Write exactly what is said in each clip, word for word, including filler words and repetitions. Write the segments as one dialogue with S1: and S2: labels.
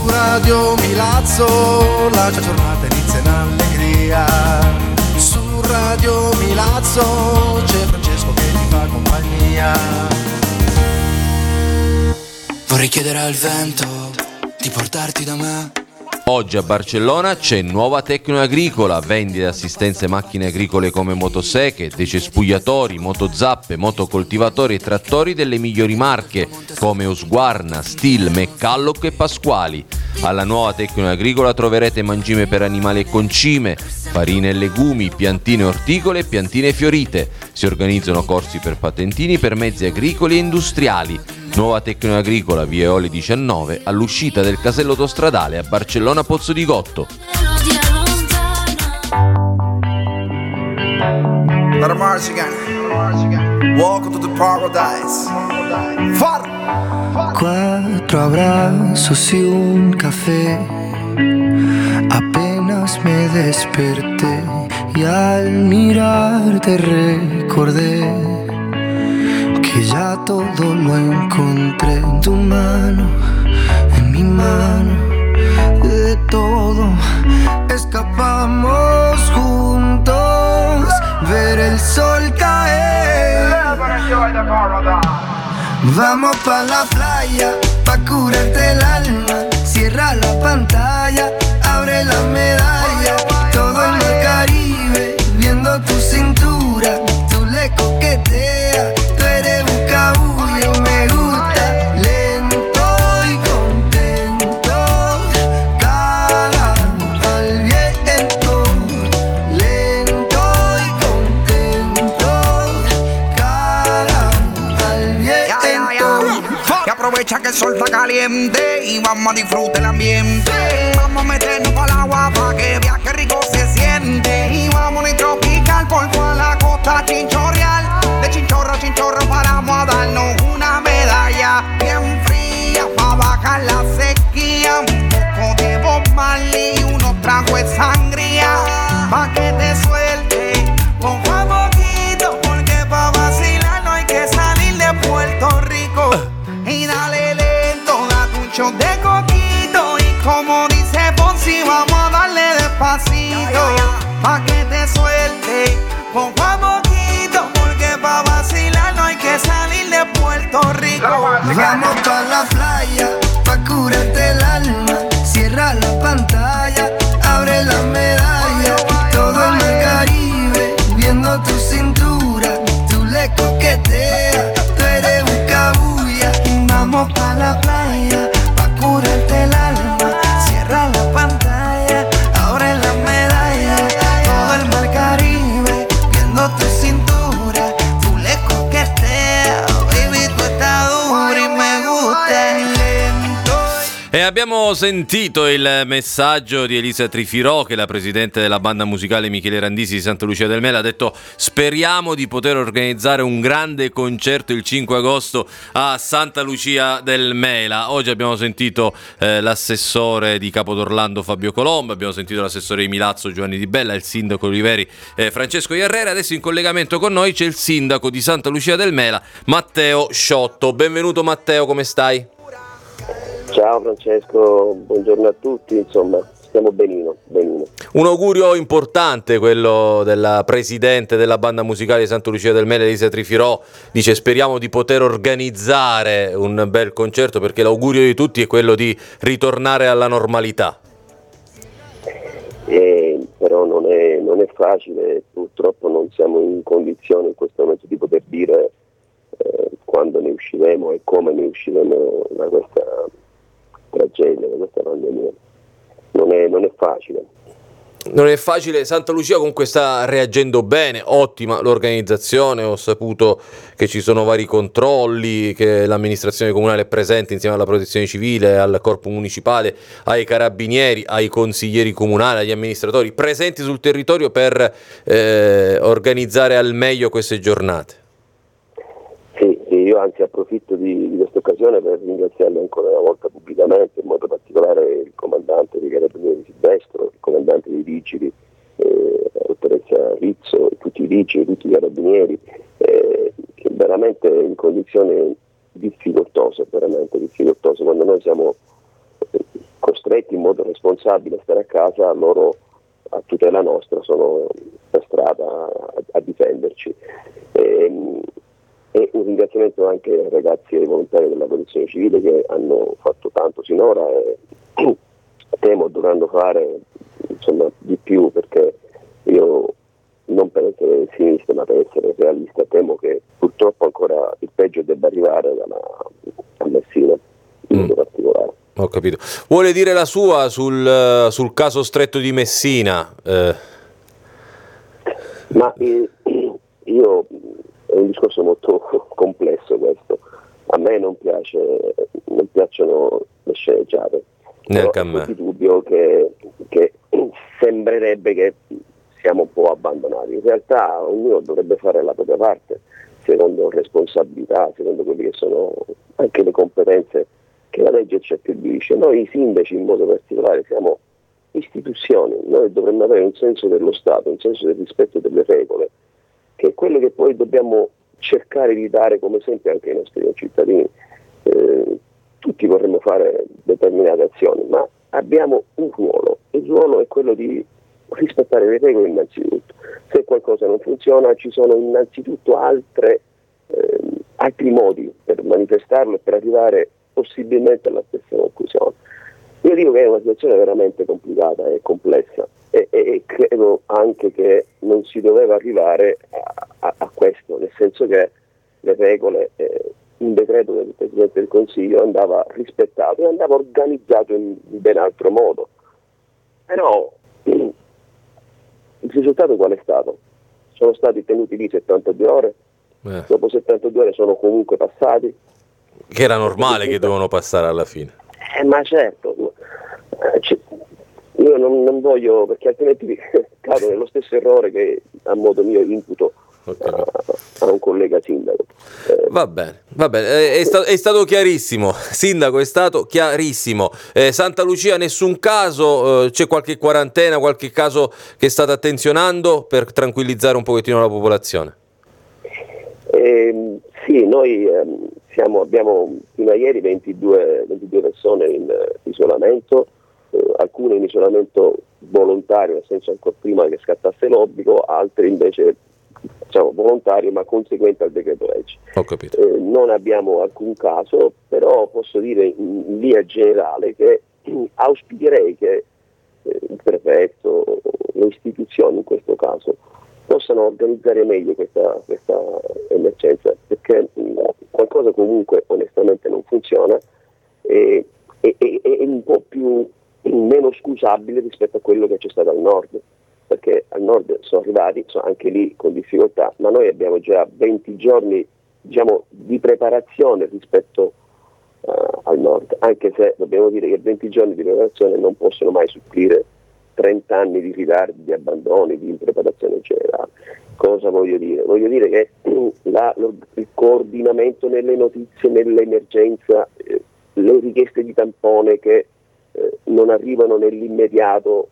S1: Radio Milazzo la giornata inizia in allegria. Su Radio Milazzo c'è Francesco che ti fa compagnia. Vorrei chiedere al vento di portarti da me.
S2: Oggi a Barcellona c'è Nuova Tecnoagricola, vendite e assistenze macchine agricole come motoseche, decespugliatori, motozappe, motocoltivatori e trattori delle migliori marche come Husqvarna, Stihl, McCulloch e Pasquali. Alla Nuova Tecnoagricola troverete mangime per animali e concime, farine e legumi, piantine orticole e piantine fiorite. Si organizzano corsi per patentini per mezzi agricoli e industriali. Nuova Tecnoagricola, via Eole diciannove, all'uscita del casello autostradale a Barcellona Pozzo di Gotto.
S1: Welcome to the paradise.
S3: Cuatro abrazos y un café. Apenas me desperté y al mirarte recordé que ya todo lo encontré en tu mano, en mi mano. De todo escapamos juntos, ver el sol caer. Vamos pa' la playa, pa' curarte el alma. Cierra la pantalla, abre la medalla. Todo en el Caribe, viendo tu cintura. Tú le coqueteas, tú eres un cabullo, me gusta. Lento y contento, cara al viento. Lento y contento, cara al viento.
S4: Y aprovecha que el sol está caliente y vamos a disfrutar el ambiente. Vamos a meternos para el agua para que veas que rico se siente. Y vamos a tropical por toda la costa chinchorreal. De chinchorro a chinchorro paramos a darnos una medalla bien fría para bajar la sequía. Un poco de Bob Marley y unos tragos de sangría pa' que te suelte poco a poquito, porque pa' vacilar no hay que salir de Puerto Rico. Y dale lento, date un shot de coquito. Y como dice Fonsi, vamos a darle despacito pa' que te suelte poco a poquito, porque pa' vacilar no hay que salir de Puerto Rico.
S3: Vamos pa' la playa, pa' curarte el alma. Cierra la pantalla, abre la medalla. Todo en el Caribe, viendo tu cintura. Tú le coqueteas, tú eres un cabulla. Vamos pa' la playa, pa' curarte el alma. Cierra la pantalla, abre la medalla. Todo el mar Caribe, viendo tu cintura. Tú le coqueteas, baby, tú estás dura y me gusta lento.
S2: E abbiamo sentito il messaggio di Elisa Trifirò, che è la presidente della banda musicale Michele Randisi di Santa Lucia del Mela. Ha detto: speriamo di poter organizzare un grande concerto il cinque agosto a Santa Lucia del Mela. Oggi abbiamo sentito eh, l'assessore di Capodorlando Fabio Colombo, abbiamo sentito l'assessore di Milazzo Giovanni Di Bella, il sindaco Oliveri eh, Francesco Iarrera. Adesso in collegamento con noi c'è il sindaco di Santa Lucia del Mela, Matteo Sciotto. Benvenuto Matteo, come stai?
S5: Ciao Francesco, buongiorno a tutti, insomma stiamo benino, benino.
S2: Un augurio importante quello della presidente della banda musicale di Santa Lucia del Mela, Elisa Trifirò. Dice: speriamo di poter organizzare un bel concerto, perché l'augurio di tutti è quello di ritornare alla normalità.
S5: Eh, però non è, non è facile, purtroppo non siamo in condizione in questo momento di poter dire eh, quando ne usciremo e come ne usciremo da questa tragedia, da questa pandemia. Non è, non è facile.
S2: Non è facile. Santa Lucia comunque sta reagendo bene, ottima l'organizzazione. Ho saputo che ci sono vari controlli, che l'amministrazione comunale è presente insieme alla protezione civile, al corpo municipale, ai carabinieri, ai consiglieri comunali, agli amministratori presenti sul territorio per eh, organizzare al meglio queste giornate.
S5: Sì, sì, io anzi approfitto di, di questa occasione per ringraziarlo ancora una volta pubblicamente, in modo particolare il comandante dei Carabinieri Silvestro, il comandante dei Vigili, eh, la dottoressa Rizzo, tutti i Vigili, tutti i Carabinieri, eh, che veramente in condizioni difficoltose, veramente difficoltose, quando noi siamo costretti in modo responsabile a stare a casa, loro a tutela nostra sono per strada a, a difenderci. E, e un ringraziamento anche ai ragazzi e ai volontari della protezione civile che hanno fatto tanto sinora e temo dovranno fare insomma di più, perché io, non per essere pessimista ma per essere realista, temo che purtroppo ancora il peggio debba arrivare dalla, a Messina in modo mm. particolare.
S2: Ho capito. Vuole dire la sua sul, sul caso Stretto di Messina? Eh.
S5: Ma eh, io, è un discorso molto complesso questo. A me non piace, non piacciono le sceneggiate.
S2: Neanche a me.
S5: È dubbio che, che sembrerebbe che siamo un po' abbandonati. In realtà ognuno dovrebbe fare la propria parte, secondo responsabilità, secondo quelle che sono anche le competenze che la legge ci attribuisce. Noi sindaci in modo particolare siamo istituzioni, noi dovremmo avere un senso dello Stato, un senso del rispetto delle regole, che è quello che poi dobbiamo cercare di dare come esempio anche ai nostri cittadini. Eh, tutti vorremmo fare determinate azioni, ma abbiamo un ruolo, il ruolo è quello di rispettare le regole innanzitutto. Se qualcosa non funziona ci sono innanzitutto altre, eh, altri modi per manifestarlo e per arrivare possibilmente alla stessa conclusione. Io dico che è una situazione veramente complicata e complessa e, e, e credo anche che non si doveva arrivare a, a, a questo, nel senso che le regole, eh, un decreto del Presidente del Consiglio andava rispettato e andava organizzato in ben altro modo. Però il risultato qual è stato? Sono stati tenuti lì settantadue ore, eh. dopo settantadue ore sono comunque passati.
S2: Che era normale che dovevano passare alla fine.
S5: Eh, ma certo, eh, io non, non voglio, perché altrimenti cado nello stesso errore che a modo mio imputo a, a un collega sindaco. Eh,
S2: va bene, va bene. È, sta- è stato chiarissimo, sindaco, è stato chiarissimo. Eh, Santa Lucia nessun caso, eh, c'è qualche quarantena, qualche caso che state attenzionando per tranquillizzare un pochettino la popolazione?
S5: Eh, sì, noi ehm, siamo, abbiamo fino a ieri ventidue, ventidue persone in uh, isolamento, eh, alcune in isolamento volontario, nel senso ancora prima che scattasse l'obbligo, altre invece diciamo volontario ma conseguente al decreto legge.
S2: Ho capito.
S5: Eh, non abbiamo alcun caso, però posso dire in, in via generale che eh, auspicherei che eh, il prefetto, le istituzioni in questo caso, possano organizzare meglio questa, questa emergenza, perché mh, qualcosa comunque onestamente non funziona e è un po' più meno scusabile rispetto a quello che c'è stato al nord, perché al nord sono arrivati, sono anche lì con difficoltà, ma noi abbiamo già venti giorni diciamo, di preparazione rispetto uh, al nord, anche se dobbiamo dire che venti giorni di preparazione non possono mai supplire trenta anni di ritardi, di abbandoni, di impreparazione generale. Cosa voglio dire? Voglio dire che la, lo, il coordinamento nelle notizie, nell'emergenza, eh, le richieste di tampone che eh, non arrivano nell'immediato.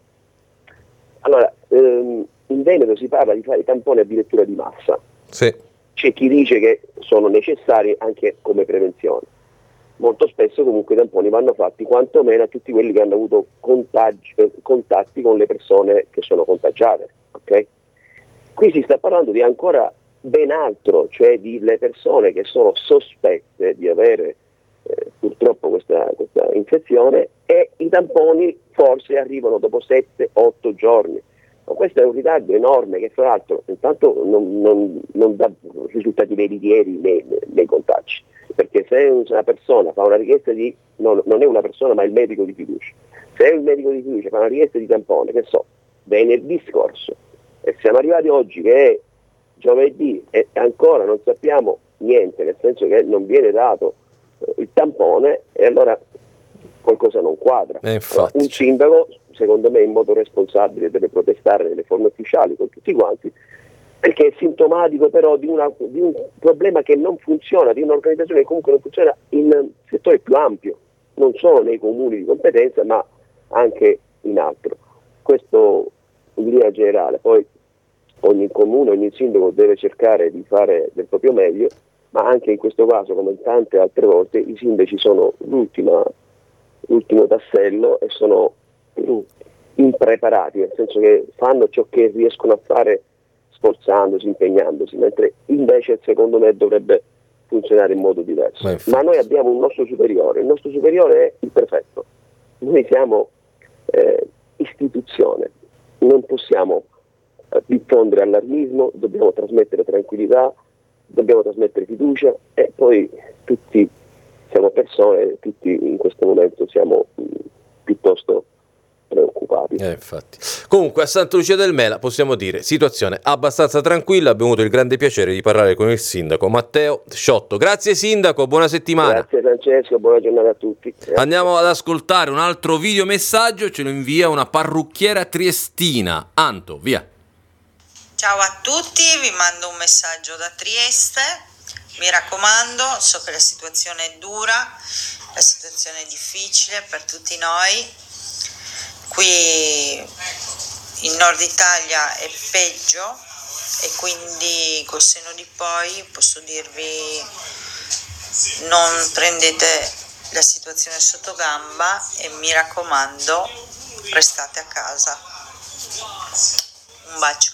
S5: Allora, ehm, in Veneto si parla di fare i tamponi addirittura di massa.
S2: Sì. C'è
S5: chi dice che sono necessari anche come prevenzione. Molto spesso comunque i tamponi vanno fatti quantomeno a tutti quelli che hanno avuto contagi, eh, contatti con le persone che sono contagiate. Okay? Qui si sta parlando di ancora ben altro, cioè di le persone che sono sospette di avere eh, purtroppo questa, questa infezione e i tamponi forse arrivano dopo sette otto giorni. Ma questo è un ritardo enorme che fra l'altro intanto non, non, non dà risultati veritieri nei, nei contagi, perché se una persona fa una richiesta di, no, non è una persona ma è il medico di fiducia, se il medico di fiducia fa una richiesta di tampone, che so, venerdì scorso, e siamo arrivati oggi che è giovedì e ancora non sappiamo niente, nel senso che non viene dato eh, il tampone, e allora qualcosa non quadra.
S2: Eh, allora,
S5: un sindaco, secondo me in modo responsabile, deve protestare nelle forme ufficiali con tutti quanti, perché è sintomatico però di, una, di un problema che non funziona, di un'organizzazione che comunque non funziona in settore più ampio, non solo nei comuni di competenza ma anche in altro. Questo in linea generale, poi ogni comune, ogni sindaco deve cercare di fare del proprio meglio, ma anche in questo caso come in tante altre volte i sindaci sono l'ultima l'ultimo tassello e sono impreparati, nel senso che fanno ciò che riescono a fare sforzandosi, impegnandosi, mentre invece secondo me dovrebbe funzionare in modo diverso. Ma, Ma noi abbiamo un nostro superiore, il nostro superiore è il prefetto, noi siamo eh, istituzione, non possiamo eh, diffondere allarmismo, dobbiamo trasmettere tranquillità, dobbiamo trasmettere fiducia e poi tutti siamo persone, tutti in questo momento siamo mh, piuttosto preoccupati.
S2: Eh, infatti. Comunque a Santa Lucia del Mela possiamo dire situazione abbastanza tranquilla. Abbiamo avuto il grande piacere di parlare con il sindaco Matteo Sciotto. Grazie sindaco, buona settimana.
S5: Grazie Francesco, buona giornata a tutti. Grazie.
S2: Andiamo ad ascoltare un altro videomessaggio, ce lo invia una parrucchiera triestina. Anto, via.
S6: Ciao a tutti, vi mando un messaggio da Trieste. Mi raccomando, so che la situazione è dura, la situazione è difficile per tutti noi. Qui in Nord Italia è peggio e quindi col senno di poi posso dirvi non prendete la situazione sotto gamba e mi raccomando restate a casa. Un bacio.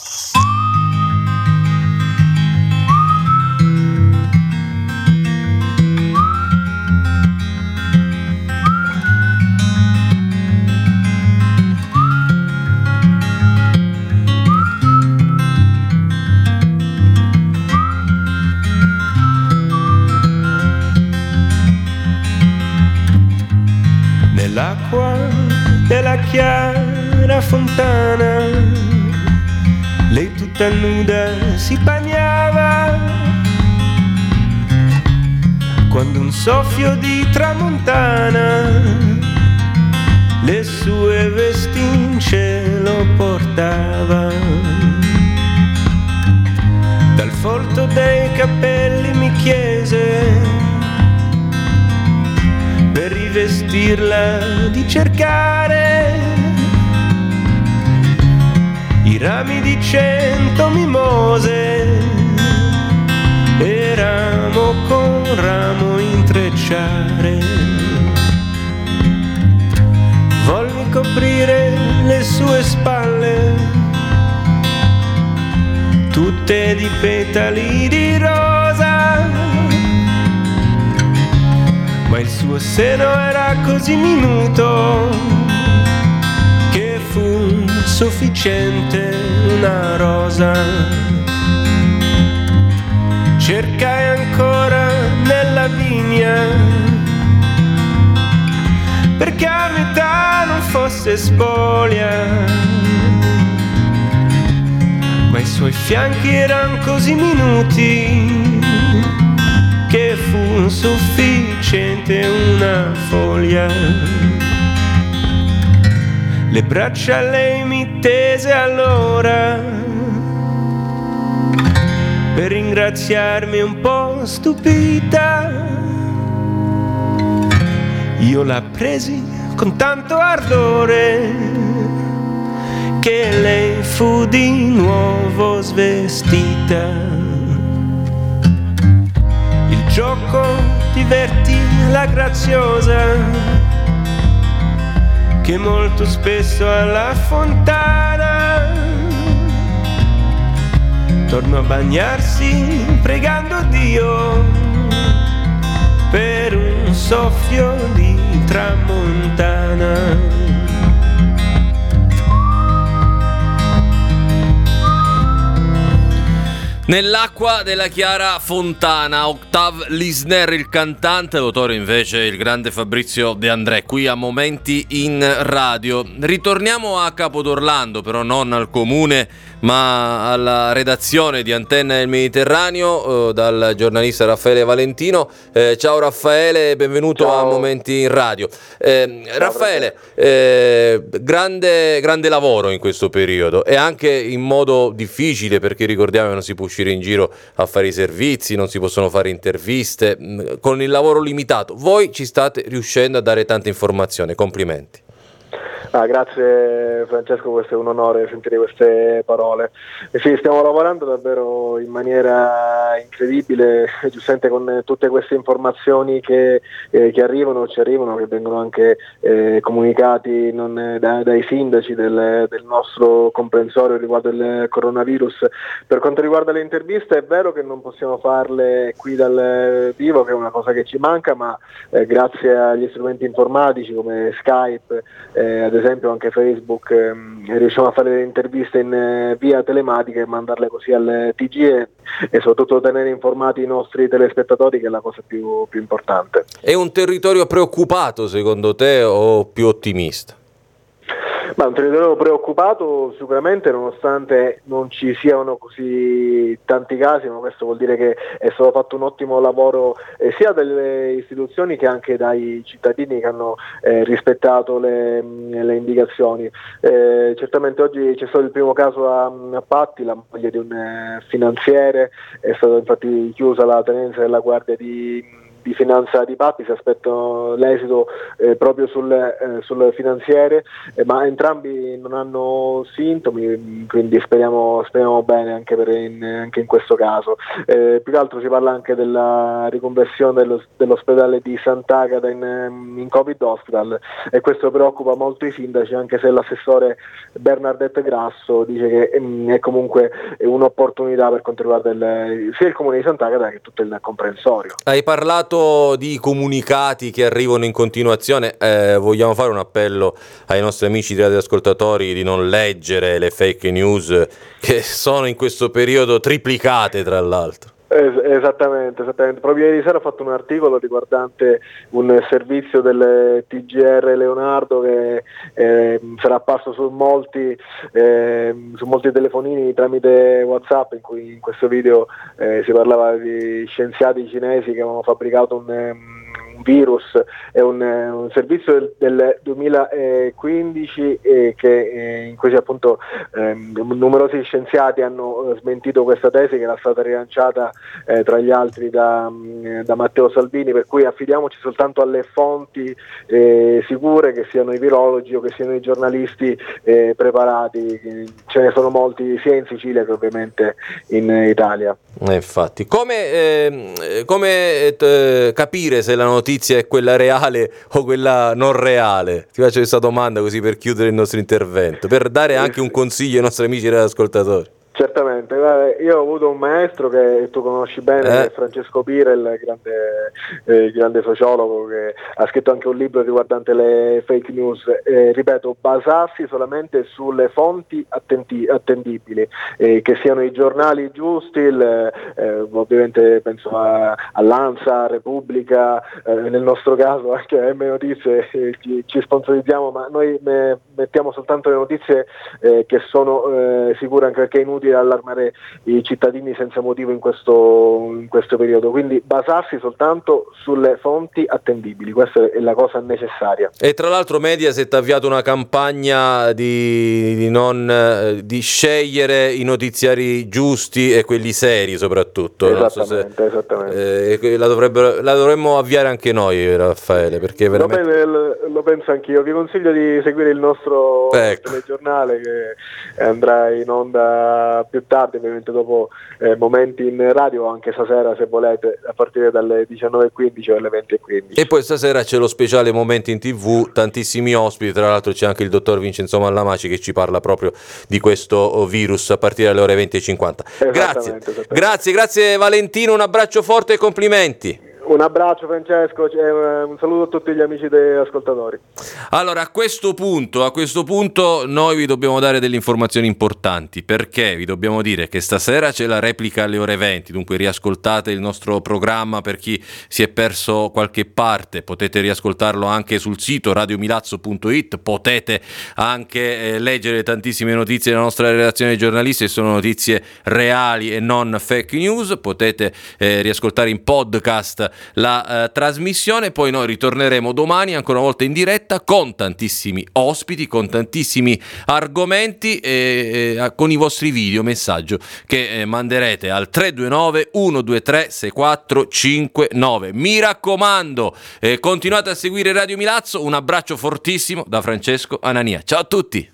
S7: Nell'acqua della chiara fontana, lei tutta nuda si bagnava, quando un soffio di tramontana le sue vesti in cielo portava. Dal folto dei capelli mi chiese per rivestirla di cercare i rami di cento mimose e ramo con ramo intrecciare. Volli coprire le sue spalle tutte di petali di rosa, ma il suo seno era così minuto che fu sufficiente una rosa. Cercai ancora nella vigna perché a metà non fosse spolia, ma i suoi fianchi erano così minuti che fu sufficiente una foglia. Le braccia lei mi tese allora per ringraziarmi un po' stupita. Io la presi con tanto ardore che lei fu di nuovo svestita. Gioco divertì la graziosa che molto spesso alla fontana tornò a bagnarsi pregando Dio per un soffio di tramontana.
S2: Nell'acqua della chiara fontana, Octave Lisner il cantante, l'autore invece il grande Fabrizio De André, qui a Momenti in Radio. Ritorniamo a Capodorlando, però non al comune ma alla redazione di Antenna del Mediterraneo, eh, dal giornalista Raffaele Valentino. Eh, ciao Raffaele, benvenuto ciao. A Momenti in Radio. Eh, Raffaele, eh, grande, grande lavoro in questo periodo e anche in modo difficile, perché ricordiamo che non si può uscire in giro a fare i servizi, non si possono fare interviste, con il lavoro limitato. Voi ci state riuscendo a dare tante informazioni, complimenti.
S8: Ah, grazie Francesco, questo è un onore sentire queste parole. E sì, stiamo lavorando davvero in maniera incredibile, giustamente con tutte queste informazioni che, eh, che arrivano, ci arrivano, che vengono anche eh, comunicati non, da, dai sindaci del, del nostro comprensorio riguardo il coronavirus. Per quanto riguarda le interviste, è vero che non possiamo farle qui dal vivo, che è una cosa che ci manca, ma eh, grazie agli strumenti informatici come Skype, eh, ad esempio anche Facebook, ehm, riusciamo a fare delle interviste in eh, via telematica e mandarle così al T G E e soprattutto tenere informati i nostri telespettatori, che è la cosa più, più importante.
S2: È un territorio preoccupato secondo te o più ottimista?
S8: Ma un territorio preoccupato sicuramente, nonostante non ci siano così tanti casi, ma questo vuol dire che è stato fatto un ottimo lavoro eh, sia dalle istituzioni che anche dai cittadini che hanno eh, rispettato le, le indicazioni. Eh, certamente oggi c'è stato il primo caso a, a Patti, la moglie di un eh, finanziere, è stata infatti chiusa la tenenza della guardia di di finanza di Patti, si aspetta l'esito eh, proprio sul, eh, sul finanziere, eh, ma entrambi non hanno sintomi, quindi speriamo, speriamo bene anche, per in, anche in questo caso. Eh, più che altro si parla anche della riconversione dello, dell'ospedale di Sant'Agata in, in Covid Hospital, e questo preoccupa molto i sindaci, anche se l'assessore Bernardette Grasso dice che mh, è comunque un'opportunità per quanto riguarda il, sia il comune di Sant'Agata che tutto il comprensorio.
S2: Hai parlato di comunicati che arrivano in continuazione, eh, vogliamo fare un appello ai nostri amici radioascoltatori di non leggere le fake news che sono in questo periodo triplicate, tra l'altro.
S8: Es- esattamente, esattamente. Proprio ieri sera ho fatto un articolo riguardante un servizio del T G R Leonardo che eh, sarà apparso su molti, eh, su molti telefonini tramite WhatsApp, in cui in questo video eh, si parlava di scienziati cinesi che avevano fabbricato un, un virus. È un, un servizio del, del duemilaquindici eh, che, eh, in cui appunto eh, numerosi scienziati hanno smentito questa tesi, che era stata rilanciata Eh, tra gli altri da, da Matteo Salvini, per cui affidiamoci soltanto alle fonti eh, sicure, che siano i virologi o che siano i giornalisti eh, preparati. Ce ne sono molti sia in Sicilia che ovviamente in Italia.
S2: Eh, infatti, come, eh, come eh, capire se la notizia è quella reale o quella non reale? Ti faccio questa domanda così per chiudere il nostro intervento, per dare anche un consiglio ai nostri amici radioascoltatori.
S8: Certamente, io ho avuto un maestro che tu conosci bene, eh. Francesco Pira, il grande, eh, grande sociologo, che ha scritto anche un libro riguardante le fake news. Eh, ripeto, basarsi solamente sulle fonti attenti- attendibili, eh, che siano i giornali giusti, il, eh, ovviamente penso a, all'Ansa, Repubblica, eh, nel nostro caso anche a M Notizie, eh, ci, ci sponsorizziamo, ma noi me, mettiamo soltanto le notizie eh, che sono eh, sicure, anche perché è inutile allarmare i cittadini senza motivo in questo, in questo periodo, quindi basarsi soltanto sulle fonti attendibili, questa è la cosa necessaria.
S2: E tra l'altro Mediaset ha avviato una campagna di, di non di scegliere i notiziari giusti e quelli seri soprattutto.
S8: Esattamente,
S2: so se,
S8: esattamente.
S2: Eh, la, la dovremmo avviare anche noi, Raffaele, perché veramente...
S8: Lo, lo, lo penso anch'io, vi consiglio di seguire il nostro ecco. telegiornale, che andrà in onda più tardi, ovviamente dopo eh, momenti in radio, anche stasera se volete, a partire dalle diciannove e quindici o alle venti e quindici.
S2: E poi stasera c'è lo speciale Momenti in tivù, tantissimi ospiti, tra l'altro c'è anche il dottor Vincenzo Mallamaci che ci parla proprio di questo virus a partire dalle ore venti e cinquanta. Grazie, grazie, grazie Valentino, un abbraccio forte e complimenti.
S8: Un abbraccio Francesco, un saluto a tutti gli amici degli ascoltatori.
S2: Allora, a questo punto, a questo punto noi vi dobbiamo dare delle informazioni importanti, perché vi dobbiamo dire che stasera c'è la replica alle ore venti, dunque riascoltate il nostro programma. Per chi si è perso qualche parte potete riascoltarlo anche sul sito radio milazzo punto it, potete anche eh, leggere tantissime notizie della nostra redazione di giornalisti, sono notizie reali e non fake news, potete eh, riascoltare in podcast la eh, trasmissione. Poi noi ritorneremo domani ancora una volta in diretta con tantissimi ospiti, con tantissimi argomenti e eh, con i vostri video messaggio che eh, manderete al tre due nove uno due tre sei quattro cinque nove. Mi raccomando, eh, continuate a seguire Radio Milazzo. Un abbraccio fortissimo da Francesco Anania. Ciao a tutti.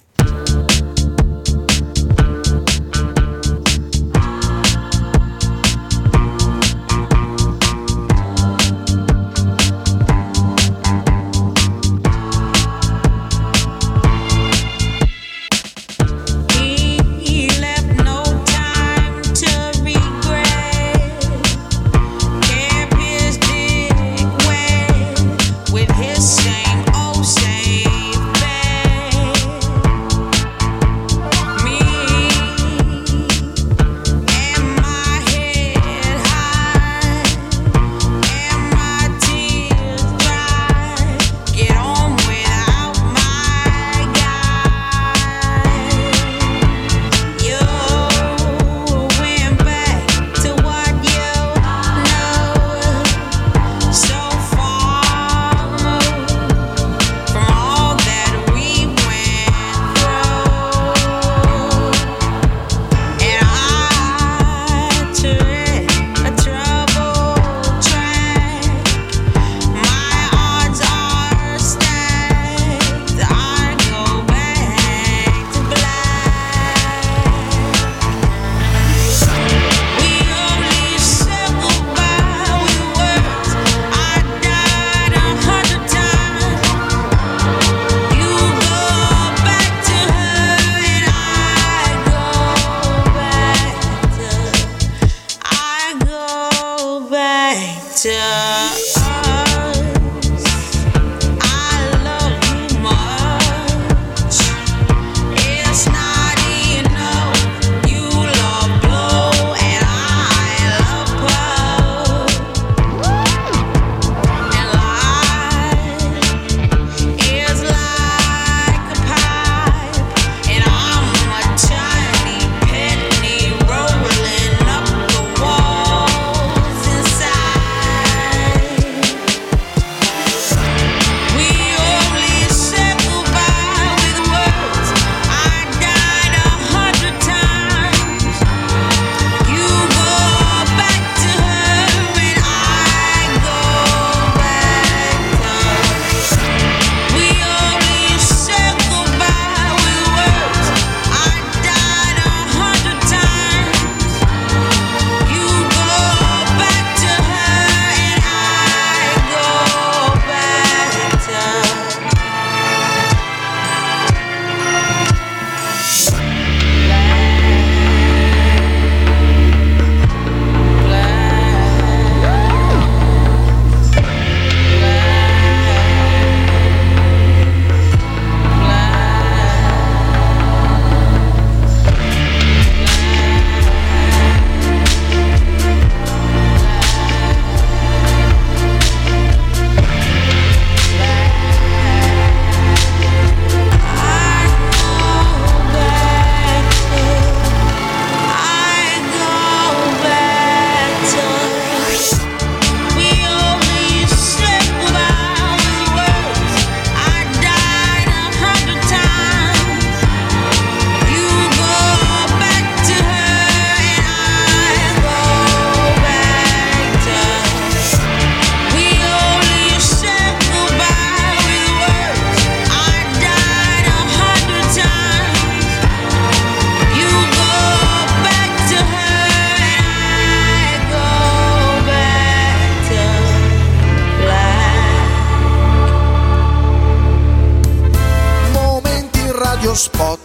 S1: Spot.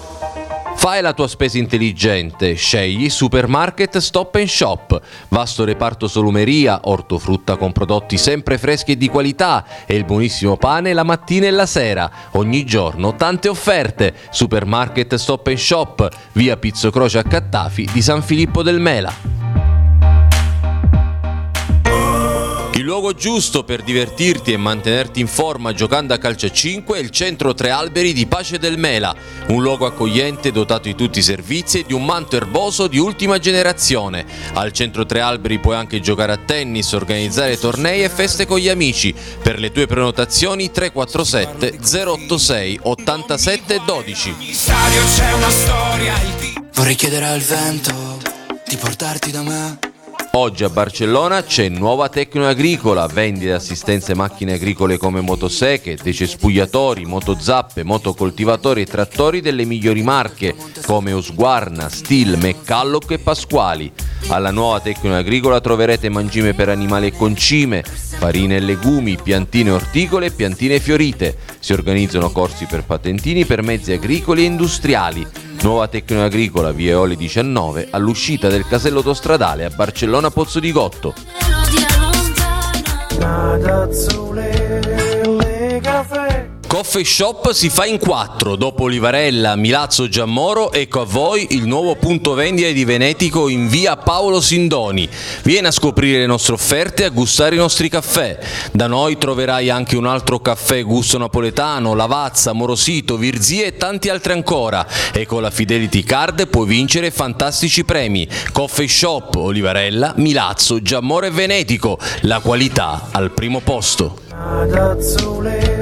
S2: Fai la tua spesa intelligente, scegli Supermarket Stop and Shop, vasto reparto solumeria, ortofrutta con prodotti sempre freschi e di qualità e il buonissimo pane la mattina e la sera, ogni giorno tante offerte. Supermarket Stop and Shop, via Pizzo Croce a Cattafi di San Filippo del Mela. Il luogo logo giusto per divertirti e mantenerti in forma giocando a calcio a cinque è il Centro Tre Alberi di Pace del Mela, un luogo accogliente dotato di tutti i servizi e di un manto erboso di ultima generazione. Al Centro Tre Alberi puoi anche giocare a tennis, organizzare tornei e feste con gli amici. Per le tue prenotazioni tre quattro sette zero otto sei ottantasette dodici.
S3: Vorrei chiedere al vento di portarti da me.
S2: Oggi a Barcellona c'è Nuova Tecno Agricola, vendita e assistenze macchine agricole come motoseche, decespugliatori, motozappe, motocoltivatori e trattori delle migliori marche come Husqvarna, Stihl, McCulloch e Pasquali. Alla Nuova Tecno Agricola troverete mangime per animali e concime, farine e legumi, piantine orticole e piantine fiorite. Si organizzano corsi per patentini per mezzi agricoli e industriali. Nuova Tecno Agricola, via Eoli diciannove, all'uscita del casello autostradale a Barcellona Pozzo di Gotto. Coffee Shop si fa in quattro, dopo Olivarella, Milazzo, Giammoro, ecco a voi il nuovo punto vendita di Venetico in via Paolo Sindoni. Vieni a scoprire le nostre offerte e a gustare i nostri caffè. Da noi troverai anche un altro caffè gusto napoletano, Lavazza, Morosito, Virzia e tanti altri ancora. E con la Fidelity Card puoi vincere fantastici premi. Coffee Shop, Olivarella, Milazzo, Giammoro e Venetico. La qualità al primo posto.